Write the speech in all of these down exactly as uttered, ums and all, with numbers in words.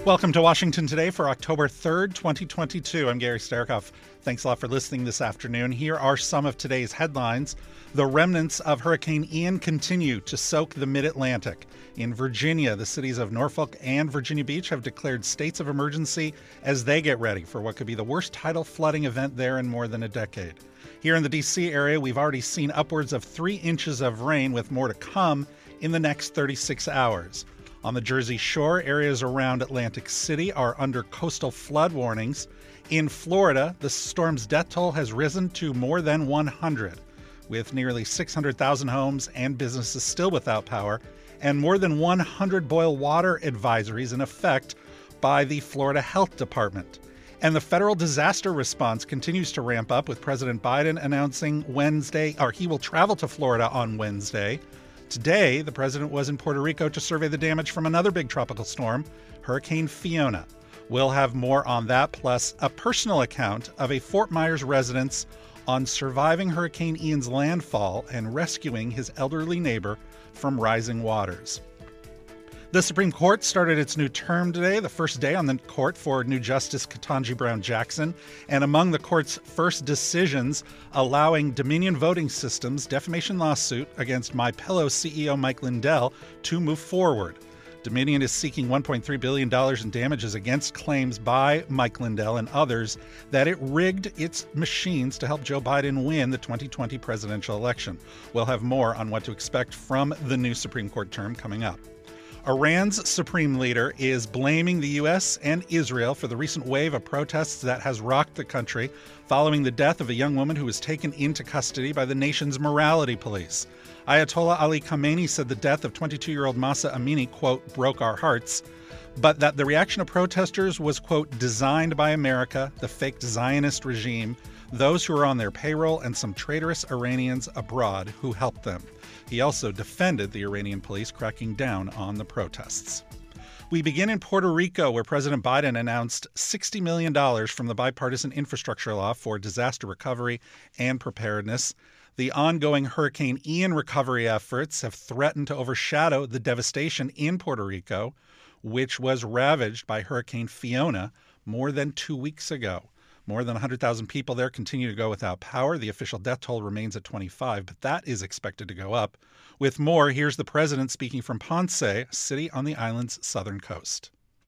Welcome to Washington Today for October third, twenty twenty-two. I'm Gary Starikoff. Thanks a lot for listening this afternoon. Here are some of today's headlines. The remnants of Hurricane Ian continue to soak the mid-Atlantic. In Virginia, the cities of Norfolk and Virginia Beach have declared states of emergency as they get ready for what could be the worst tidal flooding event there in more than a decade. Here in the D C area, we've already seen upwards of three inches of rain, with more to come in the next thirty-six hours. On the Jersey Shore, areas around Atlantic City are under coastal flood warnings. In Florida, the storm's death toll has risen to more than one hundred, with nearly six hundred thousand homes and businesses still without power, and more than one hundred boil water advisories in effect by the Florida Health Department. And the federal disaster response continues to ramp up, with President Biden announcing Wednesday, or he will travel to Florida on Wednesday. Today, the president was in Puerto Rico to survey the damage from another big tropical storm, Hurricane Fiona. We'll have more on that, plus a personal account of a Fort Myers resident on surviving Hurricane Ian's landfall and rescuing his elderly neighbor from rising waters. The Supreme Court started its new term today, the first day on the court for new Justice Ketanji Brown Jackson. And among the court's first decisions, allowing Dominion Voting Systems' defamation lawsuit against MyPillow C E O Mike Lindell to move forward. Dominion is seeking one point three billion dollars in damages against claims by Mike Lindell and others that it rigged its machines to help Joe Biden win the twenty twenty presidential election. We'll have more on what to expect from the new Supreme Court term coming up. Iran's supreme leader is blaming the U S and Israel for the recent wave of protests that has rocked the country following the death of a young woman who was taken into custody by the nation's morality police. Ayatollah Ali Khamenei said the death of twenty-two-year-old Mahsa Amini, quote, broke our hearts, but that the reaction of protesters was, quote, designed by America, the fake Zionist regime, those who are on their payroll, and some traitorous Iranians abroad who helped them. He also defended the Iranian police cracking down on the protests. We begin in Puerto Rico, where President Biden announced sixty million dollars from the bipartisan infrastructure law for disaster recovery and preparedness. The ongoing Hurricane Ian recovery efforts have threatened to overshadow the devastation in Puerto Rico, which was ravaged by Hurricane Fiona more than two weeks ago. More than one hundred thousand people there continue to go without power. The official death toll remains at twenty-five, but that is expected to go up. With more, here's the president speaking from Ponce, a city on the island's southern coast.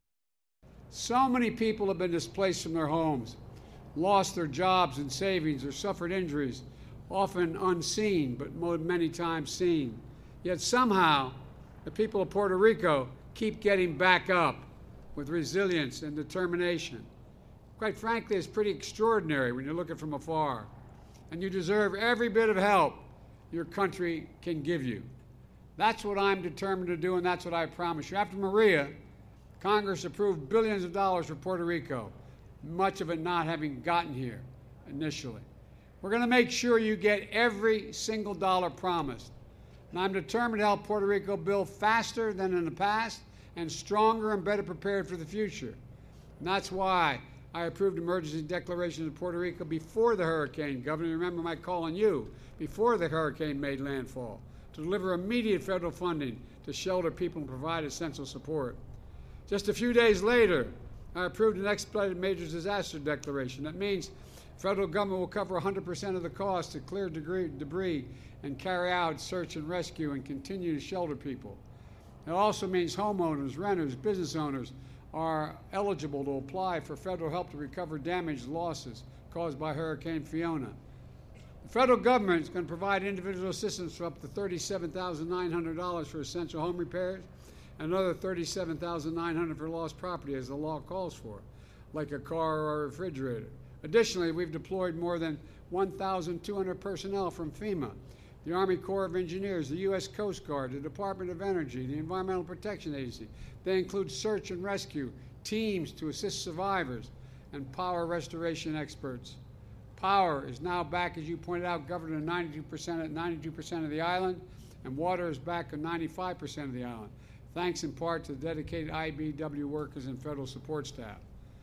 So many people have been displaced from their homes, lost their jobs and savings, or suffered injuries, often unseen, but many times seen. Yet somehow, the people of Puerto Rico keep getting back up with resilience and determination. Quite frankly, it's pretty extraordinary when you look at it from afar. And you deserve every bit of help your country can give you. That's what I'm determined to do, and that's what I promise you. After Maria, Congress approved billions of dollars for Puerto Rico, much of it not having gotten here initially. We're going to make sure you get every single dollar promised. And I'm determined to help Puerto Rico build faster than in the past and stronger and better prepared for the future. And that's why I approved emergency declarations of Puerto Rico before the hurricane. Governor, remember my call on you before the hurricane made landfall to deliver immediate federal funding to shelter people and provide essential support. Just a few days later, I approved an expedited major disaster declaration. That means the federal government will cover one hundred percent of the cost to clear debris and carry out search and rescue and continue to shelter people. It also means homeowners, renters, business owners are eligible to apply for federal help to recover damaged losses caused by Hurricane Fiona. The federal government is going to provide individual assistance for up to thirty-seven thousand nine hundred dollars for essential home repairs and another thirty-seven thousand nine hundred dollars for lost property, as the law calls for, like a car or a refrigerator. Additionally, we've deployed more than one thousand two hundred personnel from FEMA, the Army Corps of Engineers, the U S Coast Guard, the Department of Energy, the Environmental Protection Agency. They include search and rescue, teams to assist survivors, and power restoration experts. Power is now back, as you pointed out, governed at ninety-two percent at ninety-two percent of the island, and water is back at ninety-five percent of the island, thanks in part to the dedicated I B W workers and federal support staff.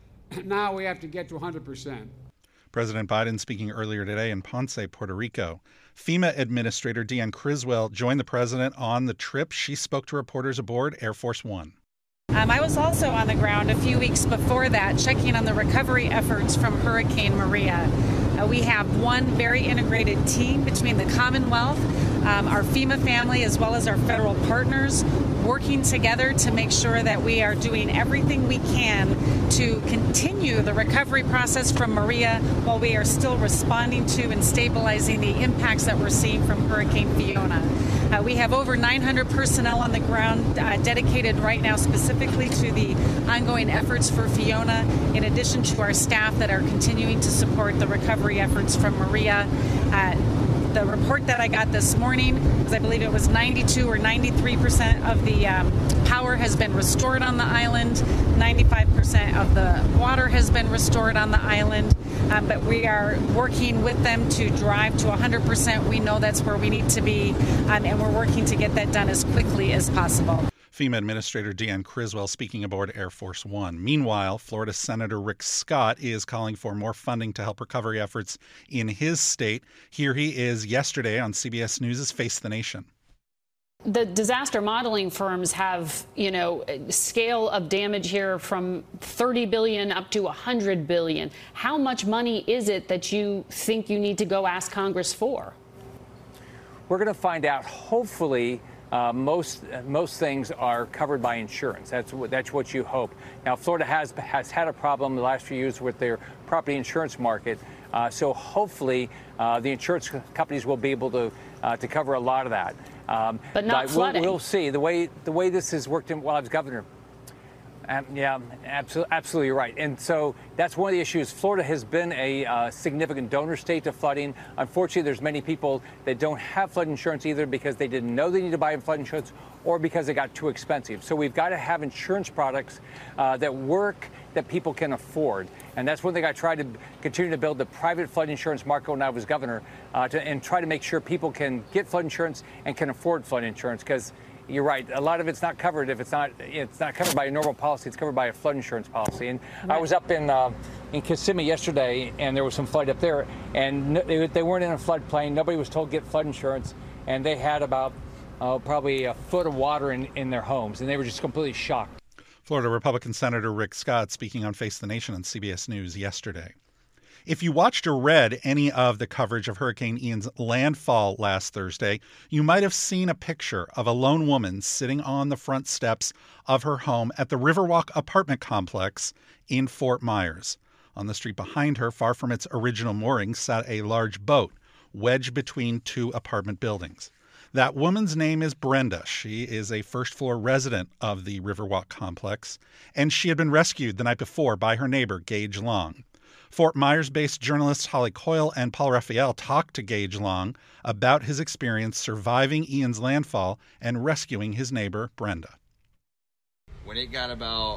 Now we have to get to one hundred percent. President Biden speaking earlier today in Ponce, Puerto Rico. FEMA Administrator Deanne Criswell joined the president on the trip. She spoke to reporters aboard Air Force One. Um, I was also on the ground a few weeks before that, checking on the recovery efforts from Hurricane Maria. Uh, we have one very integrated team between the Commonwealth, um, our FEMA family, as well as our federal partners, working together to make sure that we are doing everything we can to continue the recovery process from Maria while we are still responding to and stabilizing the impacts that we're seeing from Hurricane Fiona. Uh, we have over nine hundred personnel on the ground uh, dedicated right now specifically to the ongoing efforts for Fiona, in addition to our staff that are continuing to support the recovery efforts from Maria. Uh, The report that I got this morning, because I believe it was ninety-two or ninety-three percent of the um, power has been restored on the island, ninety-five percent of the water has been restored on the island, um, but we are working with them to drive to one hundred percent. We know that's where we need to be, um, and we're working to get that done as quickly as possible. FEMA Administrator Deanne Criswell speaking aboard Air Force One. Meanwhile, Florida Senator Rick Scott is calling for more funding to help recovery efforts in his state. Here he is yesterday on C B S News' Face the Nation. The disaster modeling firms have, you know, scale of damage here from thirty billion dollars up to one hundred billion dollars. How much money is it that you think you need to go ask Congress for? We're going to find out, hopefully. Uh, most most things are covered by insurance. That's what that's what you hope. Now, Florida has has had a problem the last few years with their property insurance market. Uh, so hopefully, uh, the insurance companies will be able to uh, to cover a lot of that. Um, but not but flooding. We'll, we'll see the way the way this has worked in, while I was governor. Um, yeah, absolutely, absolutely right. And so that's one of the issues. Florida has been a uh, significant donor state to flooding. Unfortunately, there's many people that don't have flood insurance either because they didn't know they needed to buy flood insurance or because it got too expensive. So we've got to have insurance products uh, that work, that people can afford. And that's one thing I tried to continue to build the private flood insurance market when I was governor uh, to, and try to make sure people can get flood insurance and can afford flood insurance, because you're right. A lot of it's not covered if it's not it's not covered by a normal policy. It's covered by a flood insurance policy. And right. I was up in uh, in Kissimmee yesterday, and there was some flood up there, and no, they, they weren't in a floodplain. Nobody was told to get flood insurance, and they had about uh, probably a foot of water in, in their homes, and they were just completely shocked. Florida Republican Senator Rick Scott speaking on Face the Nation on C B S News yesterday. If you watched or read any of the coverage of Hurricane Ian's landfall last Thursday, you might have seen a picture of a lone woman sitting on the front steps of her home at the Riverwalk apartment complex in Fort Myers. On the street behind her, far from its original moorings, sat a large boat wedged between two apartment buildings. That woman's name is Brenda. She is a first-floor resident of the Riverwalk complex, and she had been rescued the night before by her neighbor, Gage Long. Fort Myers-based journalists Holly Coyle and Paul Raphael talked to Gage Long about his experience surviving Ian's landfall and rescuing his neighbor, Brenda. When it got about,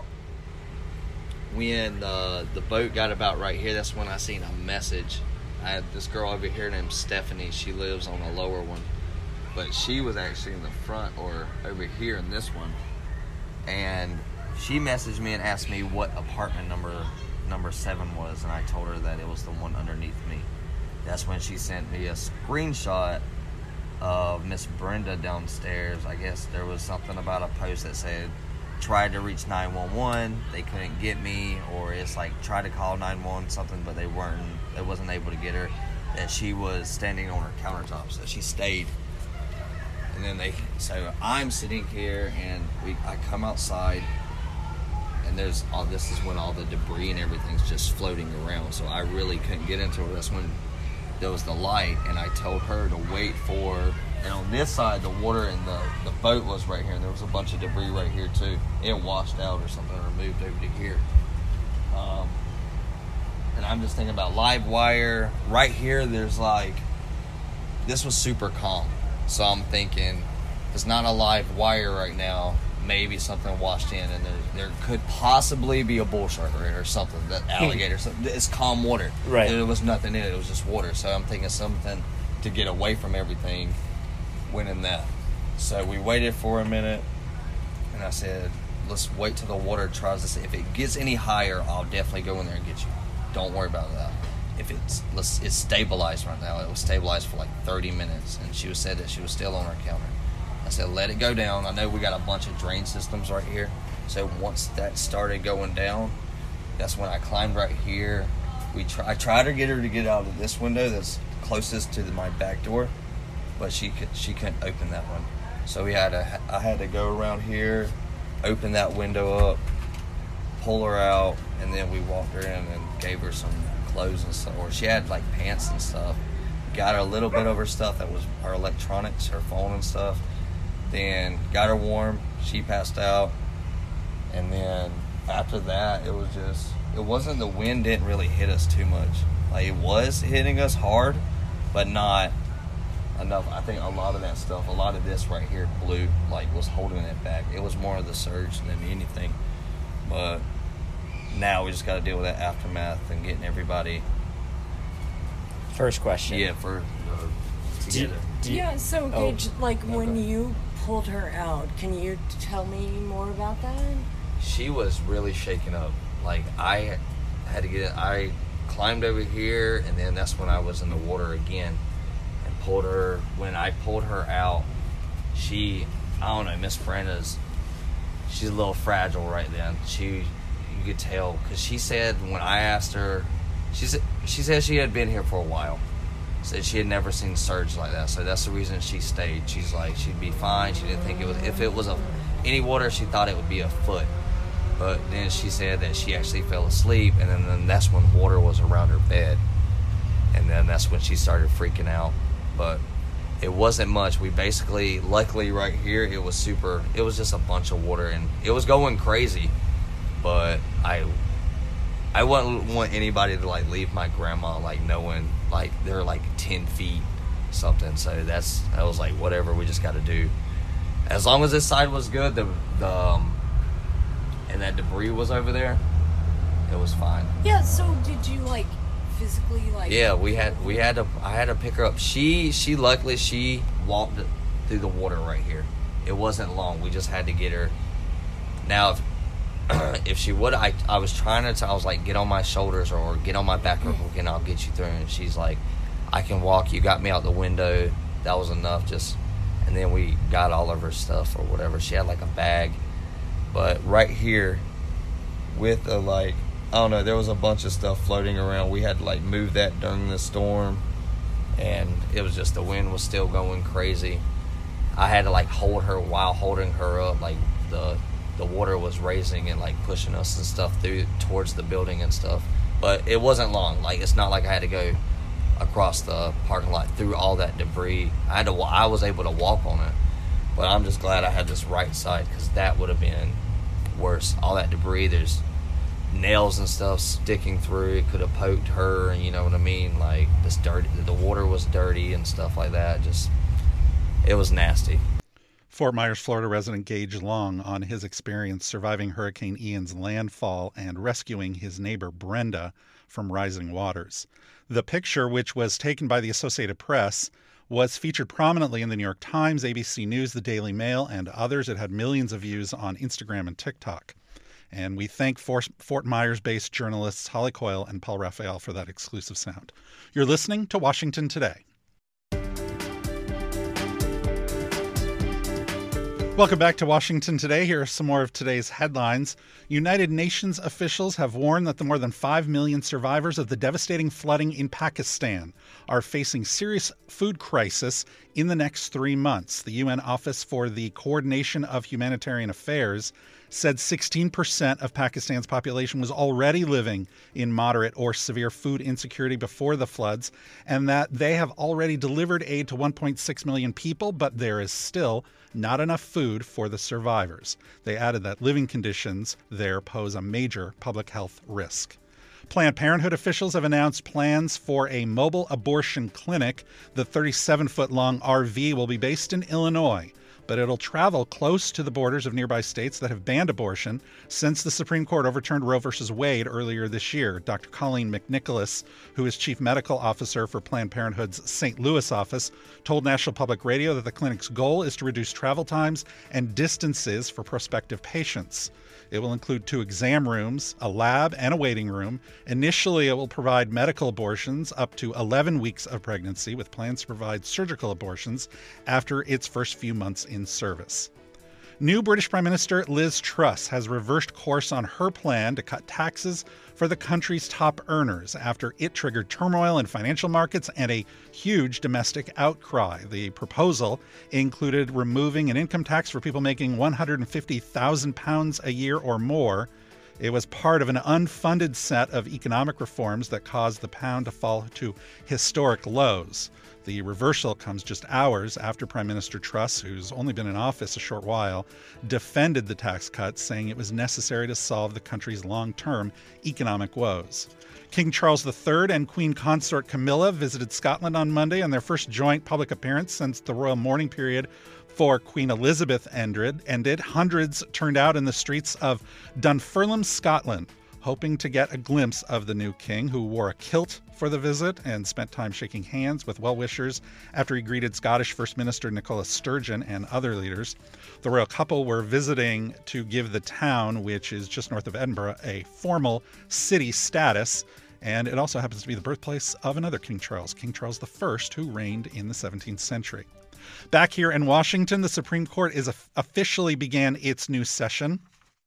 when uh, the boat got about right here, that's when I seen a message. I had this girl over here named Stephanie. She lives on a lower one, but she was actually in the front or over here in this one. And she messaged me and asked me what apartment number number seven was, and I told her that it was the one underneath me. That's when she sent me a screenshot of Miss Brenda downstairs. I guess there was something about a post that said tried to reach nine one one, they couldn't get me, or it's like tried to call nine one one something, but they weren't they wasn't able to get her, that she was standing on her countertop, so she stayed. And then they so I'm sitting here, and we I come outside, and there's all this is when all the debris and everything's just floating around, so I really couldn't get into it. That's when there was the light, and I told her to wait for, and on this side the water and the, the boat was right here, and there was a bunch of debris right here too. It washed out or something, or moved over to here. Um, and I'm just thinking about live wire. Right here there's like, this was super calm, so I'm thinking it's not a live wire right now. Maybe something washed in, and there, there could possibly be a bull shark right or something, that alligator. something. It's calm water. Right. There was nothing in it. It was just water. So I'm thinking something to get away from everything went in that. So we waited for a minute, and I said, let's wait till the water tries to see. If it gets any higher, I'll definitely go in there and get you. Don't worry about that. If it's let's, it's stabilized right now. It was stabilized for like thirty minutes, and she was said that she was still on her counter. I said, let it go down. I know we got a bunch of drain systems right here. So once that started going down, that's when I climbed right here. We try, I tried to get her to get out of this window that's closest to the, my back door, but she could she couldn't open that one. So we had to I had to go around here, open that window up, pull her out, and then we walked her in and gave her some clothes and stuff. Or she had like pants and stuff. Got her a little bit of her stuff that was her electronics, her phone and stuff. Then got her warm. She passed out, and then after that, it was just. It wasn't, the wind didn't really hit us too much. Like, it was hitting us hard, but not enough. I think a lot of that stuff, a lot of this right here blew, like, was holding it back. It was more of the surge than anything. But now we just got to deal with that aftermath and getting everybody. First question. Yeah, for uh, together. Do you, yeah, so oh, Gage, like okay. when you pulled her out, can you tell me more about that? She was really shaken up. Like, I had to get it. I climbed over here, and then that's when I was in the water again and pulled her. When I pulled her out, she, I don't know, Miss Brenda's, she's a little fragile right then. She, you could tell, because she said when I asked her, she said, she said she had been here for a while. Said she had never seen surge like that, so that's the reason she stayed. She's like, she'd be fine. She didn't think it was, if it was a any water, she thought it would be a foot. But then she said that she actually fell asleep, and then, then that's when water was around her bed. And then that's when she started freaking out. But it wasn't much. We basically, luckily right here, it was super, it was just a bunch of water, and it was going crazy. But I I wouldn't want anybody to, like, leave my grandma, like, knowing, like, they're, like, ten feet something. So that's, I was like, whatever, we just got to do. As long as this side was good, the, the um, and that debris was over there, it was fine. Yeah, so did you, like, physically, like... Yeah, we had, we had to, I had to pick her up. She, she, luckily, she walked through the water right here. It wasn't long. We just had to get her. Now, if, if she would, I, I was trying to, tell, I was like, get on my shoulders or get on my back real quick and I'll get you through. And she's like, I can walk. You got me out the window. That was enough. Just, and then we got all of her stuff or whatever. She had like a bag. But right here, with a, like, I don't know, there was a bunch of stuff floating around. We had to, like, move that during the storm. And it was just, the wind was still going crazy. I had to, like, hold her while holding her up. Like, the the water was raising and, like, pushing us and stuff through towards the building and stuff. But it wasn't long. Like, it's not like I had to go across the parking lot through all that debris. I had to. I was able to walk on it. But I'm just glad I had this right side, because that would have been worse. All that debris, there's nails and stuff sticking through. It could have poked her, and you know what I mean? Like, this dirty, the water was dirty and stuff like that. Just, it was nasty. Fort Myers, Florida resident Gage Long on his experience surviving Hurricane Ian's landfall and rescuing his neighbor Brenda from rising waters. The picture, which was taken by the Associated Press, was featured prominently in the New York Times, A B C News, the Daily Mail, and others. It had millions of views on Instagram and TikTok. And we thank Fort, Fort Myers-based journalists Holly Coyle and Paul Raphael for that exclusive sound. You're listening to Washington Today. Welcome back to Washington Today. Here are some more of today's headlines. United Nations officials have warned that the more than five million survivors of the devastating flooding in Pakistan are facing serious food crisis in the next three months. The U N Office for the Coordination of Humanitarian Affairs said sixteen percent of Pakistan's population was already living in moderate or severe food insecurity before the floods, and that they have already delivered aid to one point six million people, but there is still not enough food for the survivors. They added that living conditions there pose a major public health risk. Planned Parenthood officials have announced plans for a mobile abortion clinic. The thirty-seven foot long R V will be based in Illinois, but it'll travel close to the borders of nearby states that have banned abortion since the Supreme Court overturned Roe v. Wade earlier this year. Doctor Colleen McNicholas, who is chief medical officer for Planned Parenthood's Saint Louis office, told National Public Radio that the clinic's goal is to reduce travel times and distances for prospective patients. It will include two exam rooms, a lab, and a waiting room. Initially, it will provide medical abortions up to eleven weeks of pregnancy, with plans to provide surgical abortions after its first few months in service. New British Prime Minister Liz Truss has reversed course on her plan to cut taxes for the country's top earners after it triggered turmoil in financial markets and a huge domestic outcry. The proposal included removing an income tax for people making one hundred fifty thousand pounds a year or more. It was part of an unfunded set of economic reforms that caused the pound to fall to historic lows. The reversal comes just hours after Prime Minister Truss, who's only been in office a short while, defended the tax cuts, saying it was necessary to solve the country's long-term economic woes. King Charles the Third and Queen Consort Camilla visited Scotland on Monday on their first joint public appearance since the royal mourning period for Queen Elizabeth ended. ended. Hundreds turned out in the streets of Dunfermline, Scotland, hoping to get a glimpse of the new king, who wore a kilt for the visit and spent time shaking hands with well-wishers after he greeted Scottish First Minister Nicola Sturgeon and other leaders. The royal couple were visiting to give the town, which is just north of Edinburgh, a formal city status, and it also happens to be the birthplace of another King Charles, King Charles the First, who reigned in the seventeenth century. Back here in Washington, the Supreme Court is officially began its new session.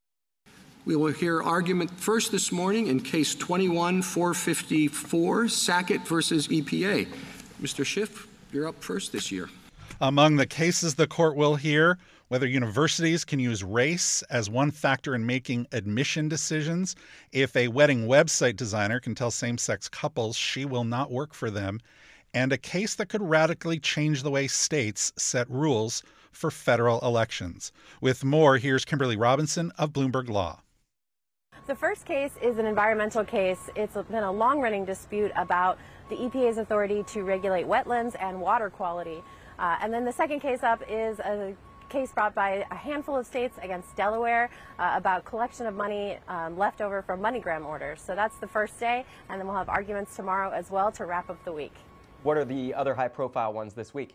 We will hear argument first this morning in Case twenty-one four fifty-four, Sackett versus E P A. Mister Schiff, you're up first this year. Among the cases the court will hear, whether universities can use race as one factor in making admission decisions, if a wedding website designer can tell same-sex couples she will not work for them, and a case that could radically change the way states set rules for federal elections. With more, here's Kimberly Robinson of Bloomberg Law. The first case is an environmental case. It's been a long-running dispute about the E P A's authority to regulate wetlands and water quality. Uh, and then the second case up is a case brought by a handful of states against Delaware uh, about collection of money um, left over from MoneyGram orders. So that's the first day, and then we'll have arguments tomorrow as well to wrap up the week. What are the other high-profile ones this week?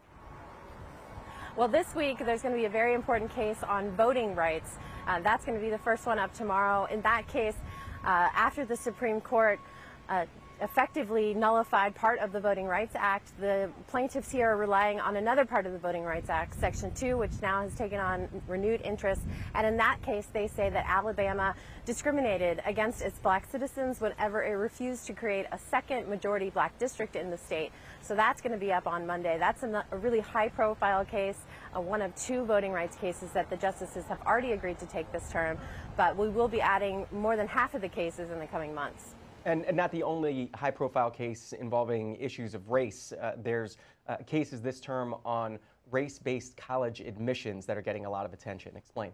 Well, this week there's going to be a very important case on voting rights. Uh, that's going to be the first one up tomorrow. In that case, uh, after the Supreme Court uh, effectively nullified part of the Voting Rights Act, the plaintiffs here are relying on another part of the Voting Rights Act, Section two, which now has taken on renewed interest. And in that case, they say that Alabama discriminated against its black citizens whenever it refused to create a second majority black district in the state. So that's going to be up on Monday. That's a, a really high-profile case, uh, one of two voting rights cases that the justices have already agreed to take this term. But we will be adding more than half of the cases in the coming months. And, and not the only high-profile case involving issues of race. Uh, there's uh, cases this term on race-based college admissions that are getting a lot of attention. Explain.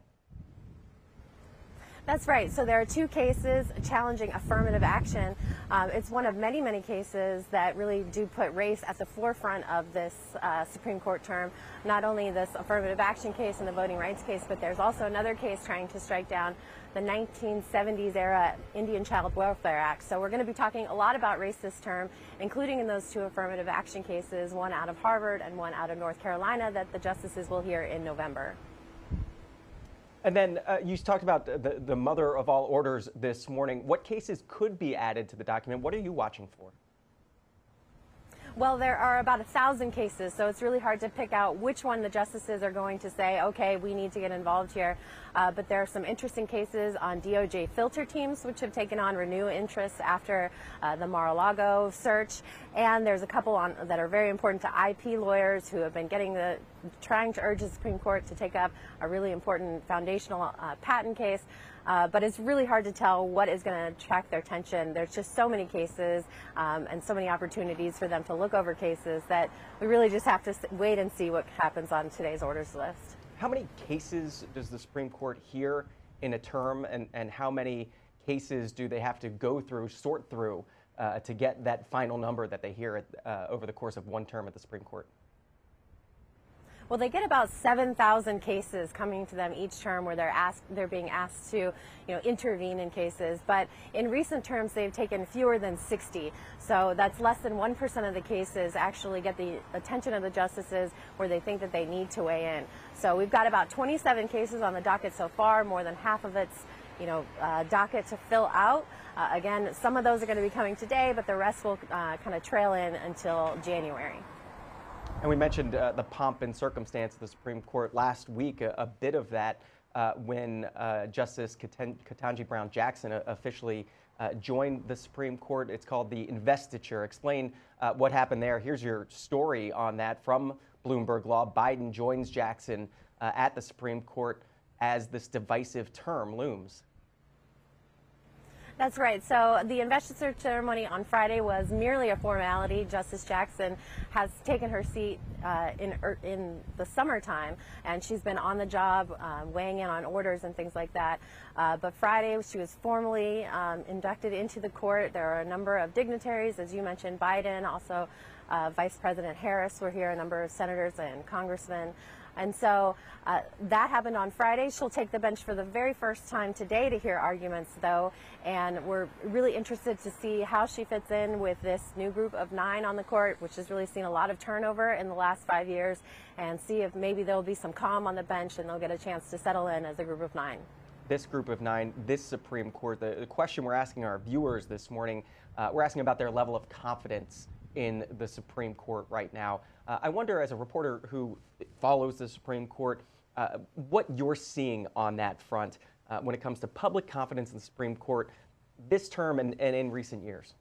That's right. So there are two cases challenging affirmative action. Um, it's one of many, many cases that really do put race at the forefront of this uh, Supreme Court term. Not only this affirmative action case and the voting rights case, but there's also another case trying to strike down the nineteen seventies era Indian Child Welfare Act. So we're going to be talking a lot about race this term, including in those two affirmative action cases, one out of Harvard and one out of North Carolina, that the justices will hear in November. And then uh, you talked about the, the mother of all orders this morning. What cases could be added to the document? What are you watching for? Well, there are about a thousand cases, so it's really hard to pick out which one the justices are going to say, okay, we need to get involved here. Uh, but there are some interesting cases on D O J filter teams, which have taken on renewed interest after uh, the Mar-a-Lago search. And there's a couple on that are very important to I P lawyers who have been getting the, trying to urge the Supreme Court to take up a really important foundational uh, patent case. Uh, but it's really hard to tell what is going to attract their attention. There's just so many cases um, and so many opportunities for them to look over cases that we really just have to wait and see what happens on today's orders list. How many cases does the Supreme Court hear in a term, and, and how many cases do they have to go through, sort through, uh, to get that final number that they hear at, uh, over the course of one term at the Supreme Court? Well, they get about seven thousand cases coming to them each term where they're asked, they're being asked to, you know, intervene in cases. But in recent terms, they've taken fewer than sixty. So that's less than one percent of the cases actually get the attention of the justices where they think that they need to weigh in. So we've got about twenty-seven cases on the docket so far, more than half of it's, you know, uh, docket to fill out. Uh, again, some of those are going to be coming today, but the rest will uh, kind of trail in until January. And we mentioned uh, the pomp and circumstance of the Supreme Court last week, a, a bit of that uh, when uh, Justice Ketanji Brown Jackson uh, officially uh, joined the Supreme Court. It's called the investiture. Explain uh, what happened there. Here's your story on that from Bloomberg Law. Biden joins Jackson uh, at the Supreme Court as this divisive term looms. That's right. So the investiture ceremony on Friday was merely a formality. Justice Jackson has taken her seat uh, in in the summertime, and she's been on the job, uh, weighing in on orders and things like that. Uh, but Friday, she was formally um, inducted into the court. There are a number of dignitaries, as you mentioned, Biden, also uh, Vice President Harris were here, a number of senators and congressmen. And so uh, that happened on Friday. She'll take the bench for the very first time today to hear arguments, though, and we're really interested to see how she fits in with this new group of nine on the court, which has really seen a lot of turnover in the last five years, and see if maybe there'll be some calm on the bench and they'll get a chance to settle in as a group of nine. This group of nine, this Supreme Court, the, the question we're asking our viewers this morning, uh, we're asking about their level of confidence in the Supreme Court right now. Uh, I wonder, as a reporter who follows the Supreme Court, uh, what you're seeing on that front uh, when it comes to public confidence in the Supreme Court this term and, and in recent years.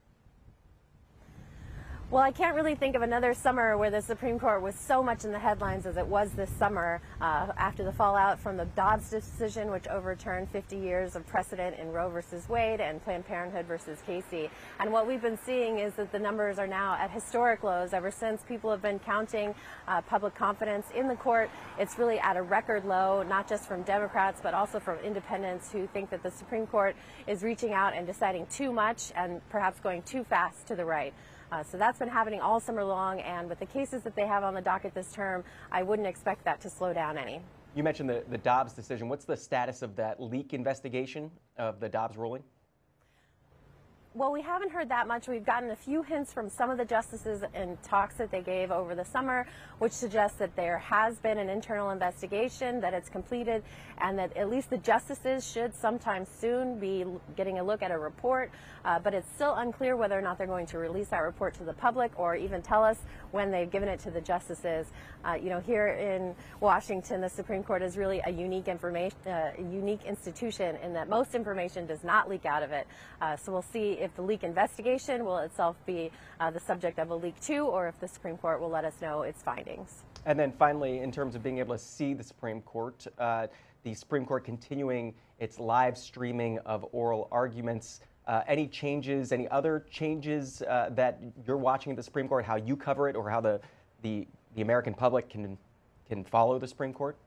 Well, I can't really think of another summer where the Supreme Court was so much in the headlines as it was this summer uh, after the fallout from the Dobbs decision, which overturned fifty years of precedent in Roe versus Wade and Planned Parenthood versus Casey. And what we've been seeing is that the numbers are now at historic lows. Ever since people have been counting uh, public confidence in the court, it's really at a record low, not just from Democrats, but also from independents who think that the Supreme Court is reaching out and deciding too much and perhaps going too fast to the right. Uh, so that's been happening all summer long, and with the cases that they have on the docket this term, I wouldn't expect that to slow down any. You mentioned the, the Dobbs decision. What's the status of that leak investigation of the Dobbs ruling? Well, we haven't heard that much. We've gotten a few hints from some of the justices in talks that they gave over the summer, which suggests that there has been an internal investigation, that it's completed, and that at least the justices should sometime soon be getting a look at a report. Uh, but it's still unclear whether or not they're going to release that report to the public or even tell us when they've given it to the justices. Uh, you know, here in Washington, the Supreme Court is really a unique information, uh, a unique institution in that most information does not leak out of it. Uh, so we'll see if the leak investigation will itself be uh, the subject of a leak too, or if the Supreme Court will let us know its findings. And then finally, in terms of being able to see the Supreme Court, uh, the Supreme Court continuing its live streaming of oral arguments. Uh, any changes, any other changes uh, that you're watching at the Supreme Court, how you cover it, or how the, the, the American public can, can follow the Supreme Court?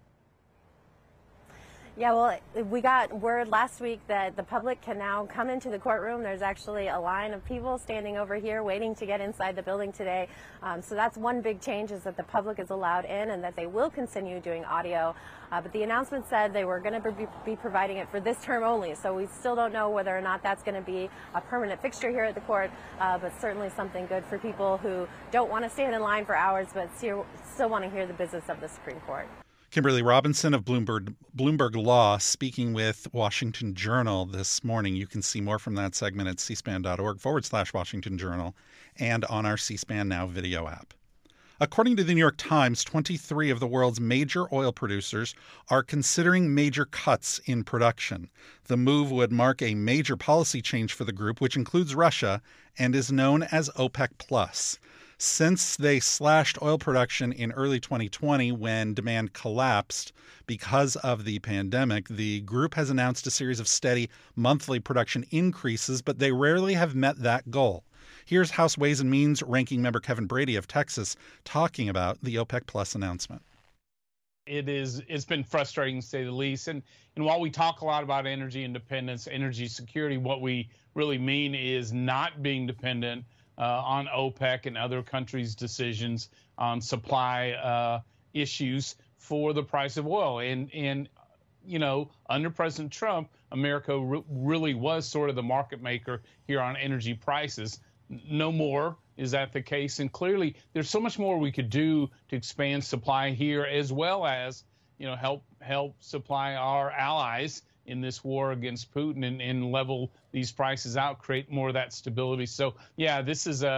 Yeah, well, we got word last week that the public can now come into the courtroom. There's actually a line of people standing over here waiting to get inside the building today. Um, so that's one big change, is that the public is allowed in and that they will continue doing audio. Uh, but the announcement said they were going to be, be providing it for this term only. So we still don't know whether or not that's going to be a permanent fixture here at the court, uh, but certainly something good for people who don't want to stand in line for hours but still, still want to hear the business of the Supreme Court. Kimberly Robinson of Bloomberg Bloomberg Law speaking with Washington Journal this morning. You can see more from that segment at cspan.org forward slash Washington Journal and on our C-SPAN Now video app. According to the New York Times, twenty-three of the world's major oil producers are considering major cuts in production. The move would mark a major policy change for the group, which includes Russia and is known as OPEC plus. Since they slashed oil production in early twenty twenty when demand collapsed because of the pandemic, the group has announced a series of steady monthly production increases, but they rarely have met that goal. Here's House Ways and Means Ranking Member Kevin Brady of Texas talking about the OPEC Plus announcement. It is, it's been frustrating to say the least. And, and while we talk a lot about energy independence, energy security, what we really mean is not being dependent Uh, on OPEC and other countries' decisions on supply uh, issues for the price of oil. And, and you know, under President Trump, America re- really was sort of the market maker here on energy prices. No more is that the case. And clearly, there's so much more we could do to expand supply here, as well as, you know, help help supply our allies in this war against Putin and, and level these prices out, create more of that stability. So, yeah, this is a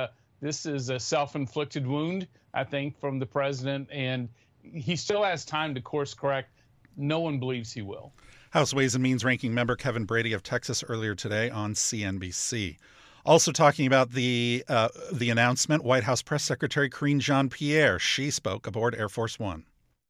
this is a self-inflicted wound, I think, from the president, and he still has time to course correct. No one believes he will. House Ways and Means Ranking Member Kevin Brady of Texas earlier today on C N B C. Also talking about the uh, the announcement, White House Press Secretary Karine Jean-Pierre. She spoke aboard Air Force One.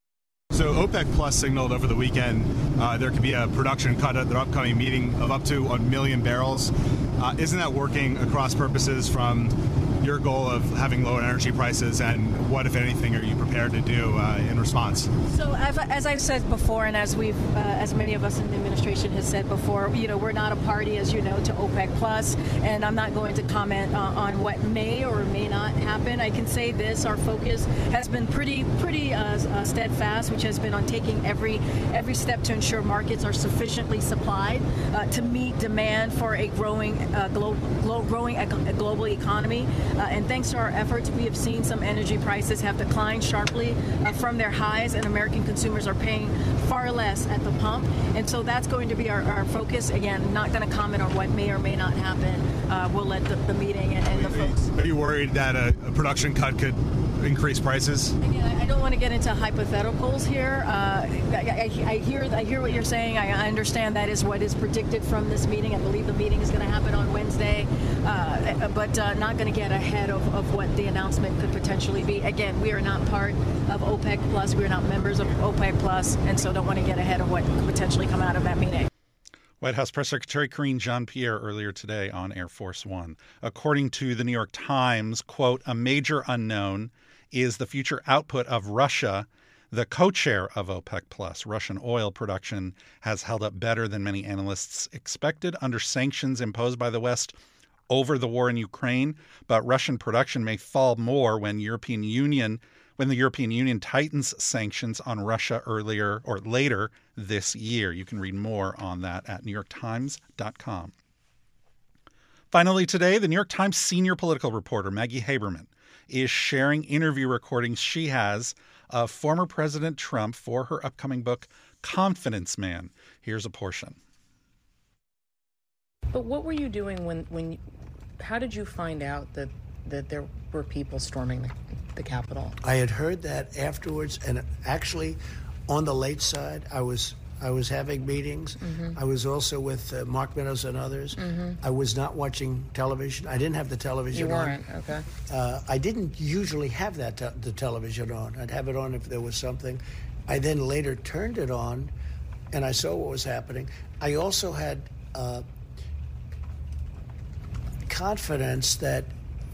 So OPEC Plus signaled over the weekend uh, there could be a production cut at their upcoming meeting of up to a million barrels. Uh, isn't that working across purposes from your goal of having lower energy prices, and what, if anything, are you prepared to do uh, in response? So as, as I've said before, and as we've, uh, as many of us in the administration has said before, you know, we're not a party, as you know, to OPEC Plus, and I'm not going to comment uh, on what may or may not happen. I can say this: our focus has been pretty, pretty uh, uh, steadfast, which has been on taking every every step to ensure markets are sufficiently supplied uh, to meet demand for a growing, uh, glo- glo- growing ec- global economy. Uh, and thanks to our efforts, we have seen some energy prices have declined sharply uh, from their highs, and American consumers are paying far less at the pump. And so that's going to be our, our focus. Again, not going to comment on what may or may not happen. Uh, we'll let the, the meeting and, and the folks. Are you worried that a, a production cut could increase prices? Again, I don't want to get into hypotheticals here. Uh, I, I, I hear I hear what you're saying. I, I understand that is what is predicted from this meeting. I believe the meeting is going to happen on Wednesday, uh, but uh, not going to get ahead of, of what the announcement could potentially be. Again, we are not part of OPEC Plus. We are not members of OPEC Plus, and so don't want to get ahead of what could potentially come out of that meeting. White House Press Secretary Karine Jean-Pierre earlier today on Air Force One. According to the New York Times, quote, a major unknown is the future output of Russia, the co-chair of OPEC Plus. Russian oil production has held up better than many analysts expected under sanctions imposed by the West over the war in Ukraine, but Russian production may fall more when European Union when the European Union tightens sanctions on Russia earlier or later this year. You can read more on that at new york times dot com. Finally today, the New York Times senior political reporter Maggie Haberman is sharing interview recordings she has of former President Trump for her upcoming book, Confidence Man. Here's a portion. But what were you doing when, when how did you find out that, that there were people storming the, the Capitol? I had heard that afterwards, and actually on the late side, I was I was having meetings. Mm-hmm. I was also with uh, Mark Meadows and others. Mm-hmm. I was not watching television. I didn't have the television on. You weren't, on. okay. Uh, I didn't usually have that te- the television on. I'd have it on if there was something. I then later turned it on, and I saw what was happening. I also had uh, confidence that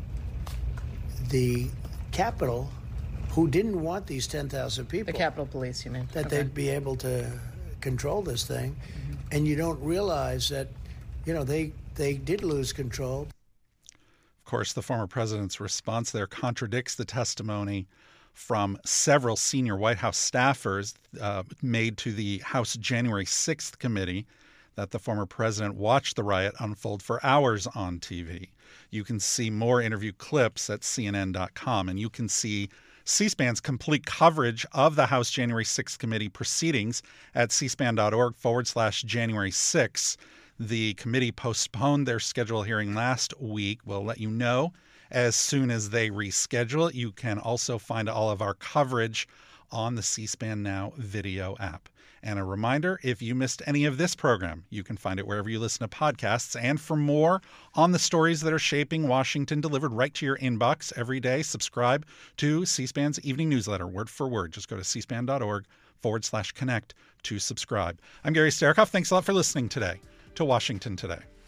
the Capitol, who didn't want these ten thousand people. The Capitol Police, you mean? That okay. they'd be able to control this thing. Mm-hmm. And you don't realize that, you know, they they did lose control. Of course, the former president's response there contradicts the testimony from several senior White House staffers uh, made to the House January sixth committee that the former president watched the riot unfold for hours on T V. You can see more interview clips at C N N dot com, and you can see C-SPAN's complete coverage of the House January sixth committee proceedings at c span dot org forward slash January sixth. The committee postponed their scheduled hearing last week. We'll let you know as soon as they reschedule it. You can also find all of our coverage on the C-SPAN Now video app. And a reminder, if you missed any of this program, you can find it wherever you listen to podcasts. And for more on the stories that are shaping Washington, delivered right to your inbox every day, subscribe to C-SPAN's evening newsletter, word for word. Just go to c span dot org forward slash connect to subscribe. I'm Gary Starakoff. Thanks a lot for listening today to Washington Today.